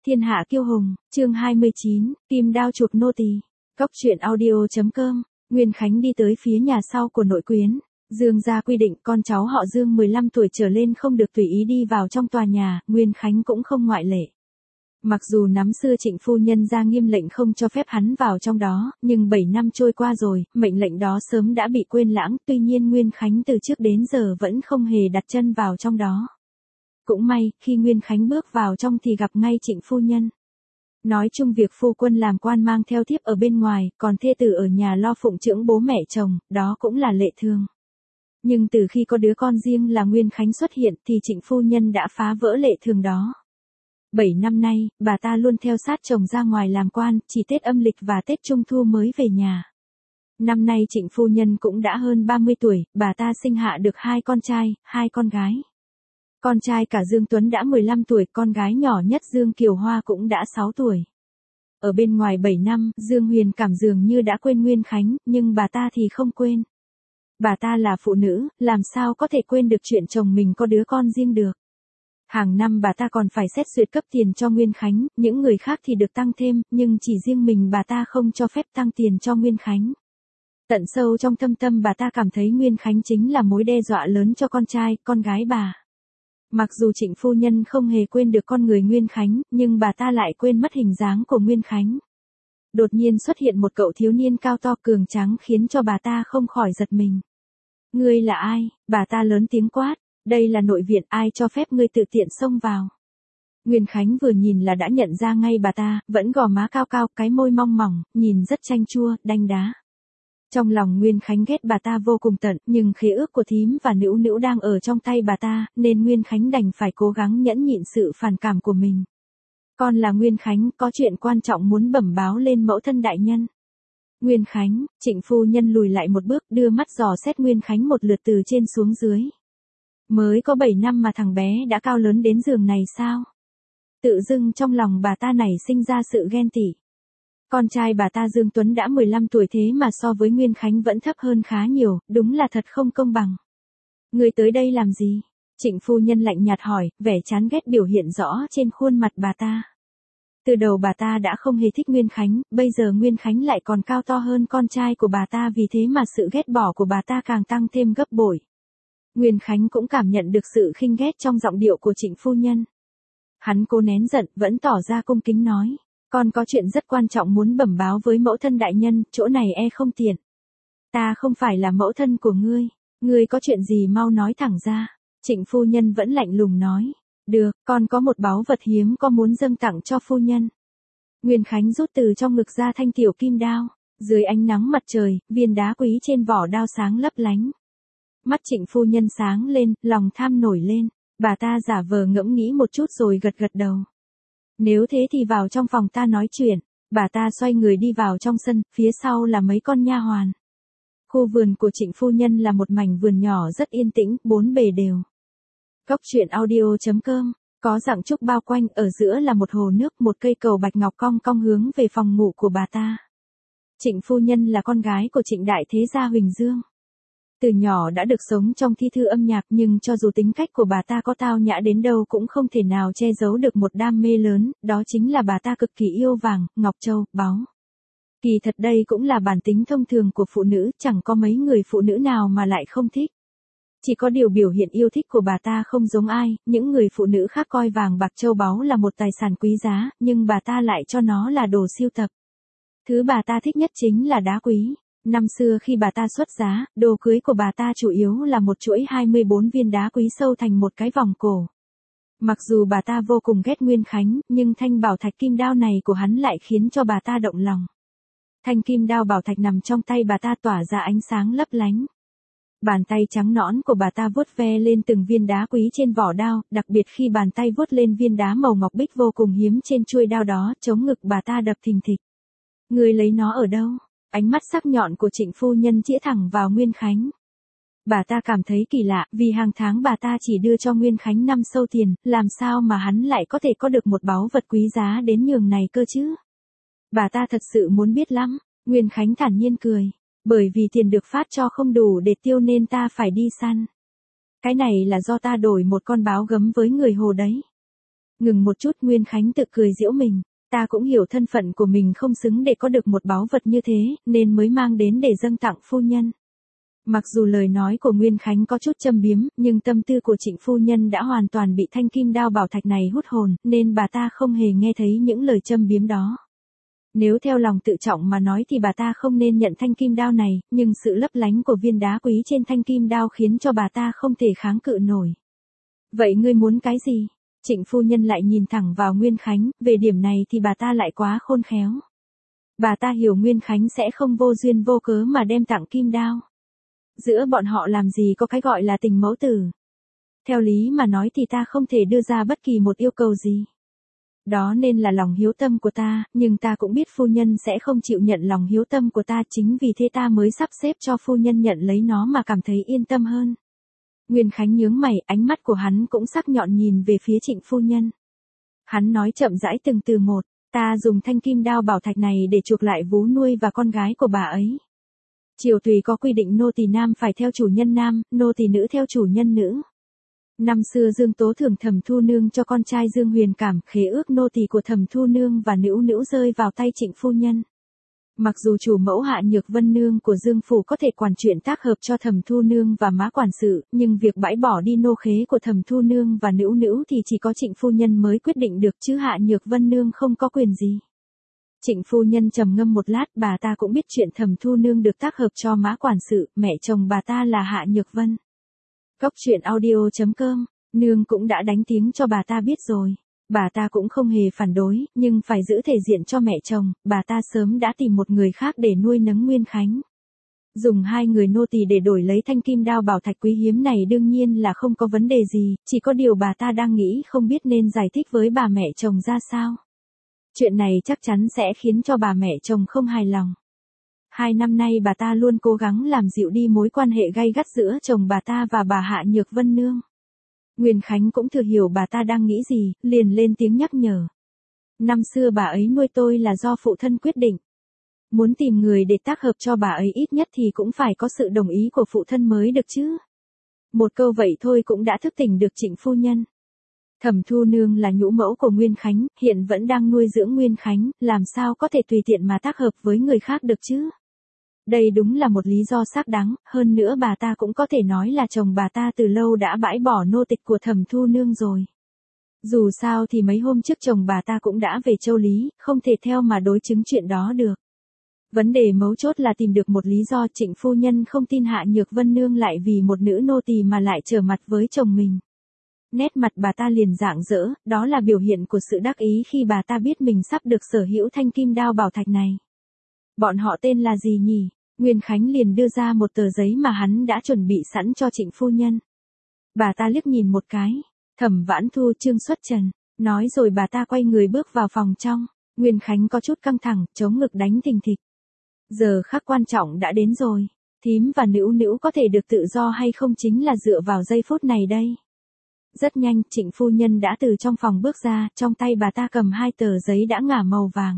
Thiên hạ kiêu hùng, chương 29, kim đao chuộc nô tỳ. Cốc truyện audio.com. Nguyên Khánh đi tới phía nhà sau của nội quyến. Dương gia quy định con cháu họ Dương 15 tuổi trở lên không được tùy ý đi vào trong tòa nhà, Nguyên Khánh cũng không ngoại lệ. Mặc dù nắm xưa Trịnh phu nhân ra nghiêm lệnh không cho phép hắn vào trong đó, nhưng 7 năm trôi qua rồi, mệnh lệnh đó sớm đã bị quên lãng, tuy nhiên Nguyên Khánh từ trước đến giờ vẫn không hề đặt chân vào trong đó. Cũng may, khi Nguyên Khánh bước vào trong thì gặp ngay Trịnh phu nhân. Nói chung việc phu quân làm quan mang theo thiếp ở bên ngoài, còn thê tử ở nhà lo phụng dưỡng bố mẹ chồng, đó cũng là lệ thường. Nhưng từ khi có đứa con riêng là Nguyên Khánh xuất hiện thì Trịnh phu nhân đã phá vỡ lệ thường đó. 7 năm nay, bà ta luôn theo sát chồng ra ngoài làm quan, chỉ Tết âm lịch và Tết Trung Thu mới về nhà. Năm nay Trịnh phu nhân cũng đã hơn 30 tuổi, bà ta sinh hạ được 2 con trai, 2 con gái. Con trai cả Dương Tuấn đã 15 tuổi, con gái nhỏ nhất Dương Kiều Hoa cũng đã 6 tuổi. Ở bên ngoài 7 năm, Dương Huyền Cảm dường như đã quên Nguyên Khánh, nhưng bà ta thì không quên. Bà ta là phụ nữ, làm sao có thể quên được chuyện chồng mình có đứa con riêng được. Hàng năm bà ta còn phải xét duyệt cấp tiền cho Nguyên Khánh, những người khác thì được tăng thêm, nhưng chỉ riêng mình bà ta không cho phép tăng tiền cho Nguyên Khánh. Tận sâu trong thâm tâm bà ta cảm thấy Nguyên Khánh chính là mối đe dọa lớn cho con trai, con gái bà. Mặc dù Trịnh phu nhân không hề quên được con người Nguyên Khánh, nhưng bà ta lại quên mất hình dáng của Nguyên Khánh. Đột nhiên xuất hiện một cậu thiếu niên cao to cường tráng khiến cho bà ta không khỏi giật mình. Ngươi là ai? Bà ta lớn tiếng quát. Đây là nội viện, ai cho phép ngươi tự tiện xông vào? Nguyên Khánh vừa nhìn là đã nhận ra ngay bà ta, vẫn gò má cao cao, cái môi mong mỏng, nhìn rất chanh chua, đanh đá. Trong lòng Nguyên Khánh ghét bà ta vô cùng tận, nhưng khế ước của thím và nữu nữu đang ở trong tay bà ta, nên Nguyên Khánh đành phải cố gắng nhẫn nhịn sự phản cảm của mình. Con là Nguyên Khánh, có chuyện quan trọng muốn bẩm báo lên mẫu thân đại nhân. Nguyên Khánh, Trịnh phu nhân lùi lại một bước, đưa mắt dò xét Nguyên Khánh một lượt từ trên xuống dưới. Mới có 7 năm mà thằng bé đã cao lớn đến giường này sao? Tự dưng trong lòng bà ta nảy sinh ra sự ghen tị. Con trai bà ta Dương Tuấn đã 15 tuổi thế mà so với Nguyên Khánh vẫn thấp hơn khá nhiều, đúng là thật không công bằng. Người tới đây làm gì? Trịnh phu nhân lạnh nhạt hỏi, vẻ chán ghét biểu hiện rõ trên khuôn mặt bà ta. Từ đầu bà ta đã không hề thích Nguyên Khánh, bây giờ Nguyên Khánh lại còn cao to hơn con trai của bà ta, vì thế mà sự ghét bỏ của bà ta càng tăng thêm gấp bội. Nguyên Khánh cũng cảm nhận được sự khinh ghét trong giọng điệu của Trịnh phu nhân. Hắn cố nén giận, vẫn tỏ ra cung kính nói. Con có chuyện rất quan trọng muốn bẩm báo với mẫu thân đại nhân, chỗ này không tiện. Ta không phải là mẫu thân của ngươi. Ngươi có chuyện gì mau nói thẳng ra. Trịnh phu nhân vẫn lạnh lùng nói. Được, con có một báu vật hiếm có muốn dâng tặng cho phu nhân. Nguyên Khánh rút từ trong ngực ra thanh tiểu kim đao. Dưới ánh nắng mặt trời, viên đá quý trên vỏ đao sáng lấp lánh. Mắt Trịnh phu nhân sáng lên, lòng tham nổi lên. Bà ta giả vờ ngẫm nghĩ một chút rồi gật gật đầu. Nếu thế thì vào trong phòng ta nói chuyện. Bà ta xoay người đi vào trong sân, phía sau là mấy con nha hoàn. Khu vườn của Trịnh phu nhân là một mảnh vườn nhỏ rất yên tĩnh, 4 bề đều. Cốc truyện audio.com. Có dạng trúc bao quanh, ở giữa là một hồ nước, một cây cầu bạch ngọc cong cong hướng về phòng ngủ của bà ta. Trịnh phu nhân là con gái của Trịnh đại thế gia Huỳnh Dương. Từ nhỏ đã được sống trong thi thư âm nhạc, nhưng cho dù tính cách của bà ta có tao nhã đến đâu cũng không thể nào che giấu được một đam mê lớn, đó chính là bà ta cực kỳ yêu vàng, ngọc châu, báu. Kỳ thật đây cũng là bản tính thông thường của phụ nữ, chẳng có mấy người phụ nữ nào mà lại không thích. Chỉ có điều biểu hiện yêu thích của bà ta không giống ai, những người phụ nữ khác coi vàng bạc châu báu là một tài sản quý giá, nhưng bà ta lại cho nó là đồ sưu tập. Thứ bà ta thích nhất chính là đá quý. Năm xưa khi bà ta xuất giá, đồ cưới của bà ta chủ yếu là một chuỗi 24 viên đá quý sâu thành một cái vòng cổ. Mặc dù bà ta vô cùng ghét Nguyên Khánh, nhưng thanh bảo thạch kim đao này của hắn lại khiến cho bà ta động lòng. Thanh kim đao bảo thạch nằm trong tay bà ta tỏa ra ánh sáng lấp lánh. Bàn tay trắng nõn của bà ta vuốt ve lên từng viên đá quý trên vỏ đao, đặc biệt khi bàn tay vuốt lên viên đá màu ngọc bích vô cùng hiếm trên chuôi đao đó, chống ngực bà ta đập thình thịch. Người lấy nó ở đâu? Ánh mắt sắc nhọn của Trịnh phu nhân chĩa thẳng vào Nguyên Khánh. Bà ta cảm thấy kỳ lạ, vì hàng tháng bà ta chỉ đưa cho Nguyên Khánh 5 sâu tiền, làm sao mà hắn lại có thể có được một báu vật quý giá đến nhường này cơ chứ? Bà ta thật sự muốn biết lắm. Nguyên Khánh thản nhiên cười. Bởi vì tiền được phát cho không đủ để tiêu nên ta phải đi săn. Cái này là do ta đổi một con báo gấm với người Hồ đấy. Ngừng một chút, Nguyên Khánh tự cười giễu mình. Ta cũng hiểu thân phận của mình không xứng để có được một báu vật như thế, nên mới mang đến để dâng tặng phu nhân. Mặc dù lời nói của Nguyên Khánh có chút châm biếm, nhưng tâm tư của Trịnh phu nhân đã hoàn toàn bị thanh kim đao bảo thạch này hút hồn, nên bà ta không hề nghe thấy những lời châm biếm đó. Nếu theo lòng tự trọng mà nói thì bà ta không nên nhận thanh kim đao này, nhưng sự lấp lánh của viên đá quý trên thanh kim đao khiến cho bà ta không thể kháng cự nổi. Vậy ngươi muốn cái gì? Trịnh phu nhân lại nhìn thẳng vào Nguyên Khánh, về điểm này thì bà ta lại quá khôn khéo. Bà ta hiểu Nguyên Khánh sẽ không vô duyên vô cớ mà đem tặng kim đao. Giữa bọn họ làm gì có cái gọi là tình mẫu tử. Theo lý mà nói thì ta không thể đưa ra bất kỳ một yêu cầu gì. Đó nên là lòng hiếu tâm của ta, nhưng ta cũng biết phu nhân sẽ không chịu nhận lòng hiếu tâm của ta, chính vì thế ta mới sắp xếp cho phu nhân nhận lấy nó mà cảm thấy yên tâm hơn. Nguyên Khánh nhướng mày, ánh mắt của hắn cũng sắc nhọn nhìn về phía Trịnh phu nhân. Hắn nói chậm rãi từng từ một, ta dùng thanh kim đao bảo thạch này để chuộc lại vú nuôi và con gái của bà ấy. Triều tùy có quy định nô tỳ nam phải theo chủ nhân nam, nô tỳ nữ theo chủ nhân nữ. Năm xưa Dương Tố thưởng Thẩm Thu Nương cho con trai Dương Huyền Cảm, khế ước nô tỳ của Thẩm Thu Nương và Nữu Nữu rơi vào tay Trịnh phu nhân. Mặc dù chủ mẫu Hạ Nhược Vân Nương của Dương phủ có thể quản chuyện tác hợp cho Thẩm Thu Nương và má quản sự, nhưng việc bãi bỏ đi nô khế của Thẩm Thu Nương và Nữu Nữu thì chỉ có Trịnh phu nhân mới quyết định được, chứ Hạ Nhược Vân Nương không có quyền gì. Trịnh phu nhân trầm ngâm một lát, bà ta cũng biết chuyện Thẩm Thu Nương được tác hợp cho má quản sự, mẹ chồng bà ta là Hạ Nhược Vân. Cốc truyện audio.com, nương cũng đã đánh tiếng cho bà ta biết rồi. Bà ta cũng không hề phản đối, nhưng phải giữ thể diện cho mẹ chồng, bà ta sớm đã tìm một người khác để nuôi nấng Nguyên Khánh. Dùng 2 người nô tỳ để đổi lấy thanh kim đao bảo thạch quý hiếm này đương nhiên là không có vấn đề gì, chỉ có điều bà ta đang nghĩ không biết nên giải thích với bà mẹ chồng ra sao. Chuyện này chắc chắn sẽ khiến cho bà mẹ chồng không hài lòng. 2 năm nay bà ta luôn cố gắng làm dịu đi mối quan hệ gay gắt giữa chồng bà ta và bà Hạ Nhược Vân Nương. Nguyên Khánh cũng thừa hiểu bà ta đang nghĩ gì, liền lên tiếng nhắc nhở. Năm xưa bà ấy nuôi tôi là do phụ thân quyết định. Muốn tìm người để tác hợp cho bà ấy ít nhất thì cũng phải có sự đồng ý của phụ thân mới được chứ. Một câu vậy thôi cũng đã thức tỉnh được Trịnh phu nhân. Thẩm Thu Nương là nhũ mẫu của Nguyên Khánh, hiện vẫn đang nuôi dưỡng Nguyên Khánh, làm sao có thể tùy tiện mà tác hợp với người khác được chứ. Đây đúng là một lý do xác đáng, hơn nữa bà ta cũng có thể nói là chồng bà ta từ lâu đã bãi bỏ nô tịch của Thẩm Thu Nương rồi. Dù sao thì mấy hôm trước chồng bà ta cũng đã về Châu Lý, không thể theo mà đối chứng chuyện đó được. Vấn đề mấu chốt là tìm được một lý do Trịnh phu nhân không tin Hạ Nhược Vân Nương lại vì một nữ nô tỳ mà lại trở mặt với chồng mình. Nét mặt bà ta liền rạng rỡ, đó là biểu hiện của sự đắc ý khi bà ta biết mình sắp được sở hữu thanh kim đao bảo thạch này. Bọn họ tên là gì nhỉ? Nguyên Khánh liền đưa ra một tờ giấy mà hắn đã chuẩn bị sẵn cho Trịnh phu nhân. Bà ta liếc nhìn một cái, Thẩm Vãn Thu, Trương Xuất Trần, nói rồi bà ta quay người bước vào phòng trong. Nguyên Khánh có chút căng thẳng, chống ngực đánh thình thịch. Giờ khắc quan trọng đã đến rồi, thím và Nữu Nữu có thể được tự do hay không chính là dựa vào giây phút này đây. Rất nhanh, Trịnh phu nhân đã từ trong phòng bước ra, trong tay bà ta cầm 2 tờ giấy đã ngả màu vàng.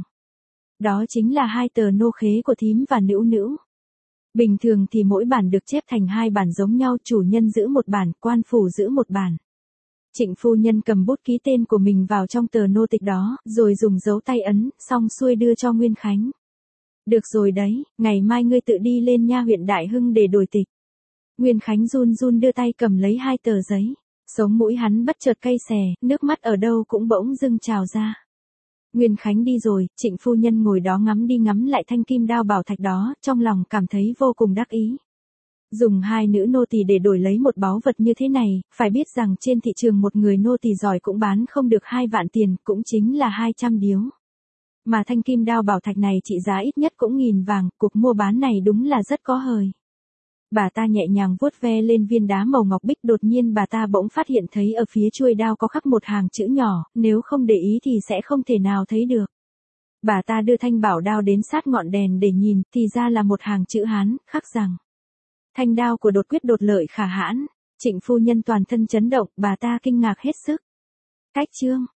Đó chính là 2 tờ nô khế của thím và Nữu Nữu. Bình thường thì mỗi bản được chép thành 2 bản giống nhau, chủ nhân giữ một bản, quan phủ giữ một bản. Trịnh phu nhân cầm bút ký tên của mình vào trong tờ nô tịch đó, rồi dùng dấu tay ấn, xong xuôi đưa cho Nguyên Khánh. Được rồi đấy, ngày mai ngươi tự đi lên nha huyện Đại Hưng để đổi tịch. Nguyên Khánh run run đưa tay cầm lấy 2 tờ giấy. Sống mũi hắn bất chợt cay xè, nước mắt ở đâu cũng bỗng dưng trào ra. Nguyên Khánh đi rồi, Trịnh phu nhân ngồi đó ngắm đi ngắm lại thanh kim đao bảo thạch đó, trong lòng cảm thấy vô cùng đắc ý. Dùng 2 nữ nô tỳ để đổi lấy một báu vật như thế này, phải biết rằng trên thị trường một người nô tỳ giỏi cũng bán không được 2 vạn tiền, cũng chính là 200 điếu. Mà thanh kim đao bảo thạch này trị giá ít nhất cũng 1000 vàng, cuộc mua bán này đúng là rất có hời. Bà ta nhẹ nhàng vuốt ve lên viên đá màu ngọc bích, đột nhiên bà ta bỗng phát hiện thấy ở phía chuôi đao có khắc một hàng chữ nhỏ, nếu không để ý thì sẽ không thể nào thấy được. Bà ta đưa thanh bảo đao đến sát ngọn đèn để nhìn, thì ra là một hàng chữ Hán, khắc rằng: thanh đao của đột quyết đột lợi khả hãn. Trịnh phu nhân toàn thân chấn động, bà ta kinh ngạc hết sức. Cách chương